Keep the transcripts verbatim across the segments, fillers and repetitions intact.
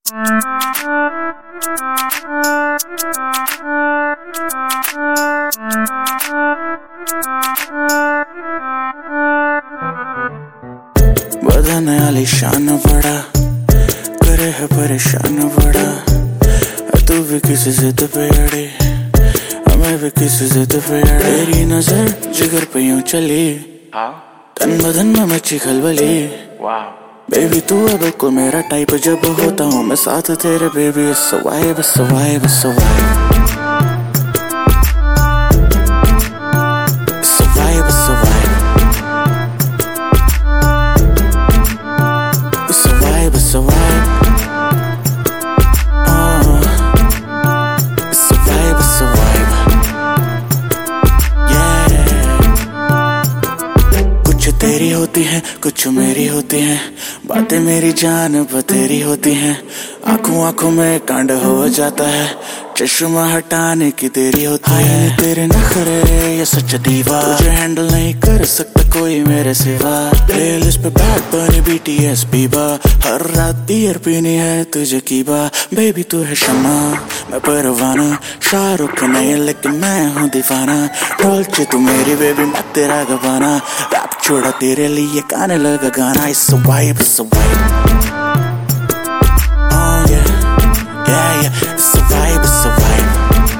बदन आलीशान बड़ा करे है परेशान बड़ा, तू भी किसी जिद पे अड़ी, मैं भी किसी जिद पे अड़ी। तेरी नजर जिगर पे यूं चली, तन बदन में मची खलबली। बेबी तू है बिल्कुल मेरा टाइप, जब होता हूँ मैं साथ तेरे baby. It's a vibe, it's a vibe, it's a vibe, it's a vibe, it's a vibe, it's a vibe, it's a vibe, it's a vibe, it's a vibe, कुछ तेरी होती है कुछ मेरी होती है, बातें मेरी जान बतेरी होती हैं। आंखों आंखों में कांड हो जाता है, चश्मा हटाने की देरी होती है। तेरे नखरे ये सच दीवा, तुझे हैंडल नहीं कर सकता कोई मेरे सिवा। प्लेलिस्ट पे बैड बनी बीटीएस बीबा, हर रात बियर पीनी है तुझे कीबा। बेबी तू है शमा मैं परवाना, शाहरुख नहीं लेकिन मैं हूँ दीवाना। डॉल्चे तू मेरी बेबी मैं तेरा गवाना, रैप छोड़ा तेरे लिए गाने लगा गाना। It's a vibe, it's a vibe, oh yeah, yeah yeah, it's a vibe, it's a vibe,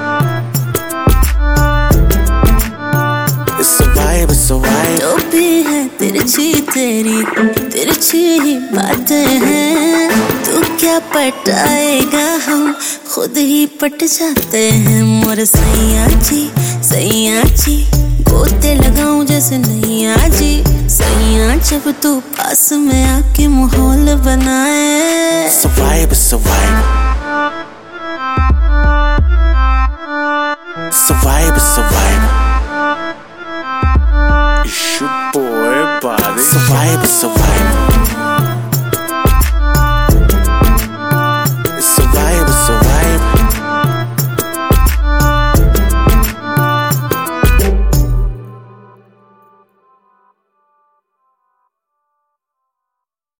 it's a vibe, it's a vibe। जो भी है तिरछी तेरी तिरछी ही बातें हैं, तू क्या पटाएगा हम खुद ही पट जाते हैं। मोर सैया जी सैया जी गोते लगाऊं जैसे नैया जी, सैया जब तू पास में आके माहौल बनाए। It's a vibe, it's a vibe, it's a vibe, it's a vibe, it's your boy Bobby, it's a vibe, it's a vibe।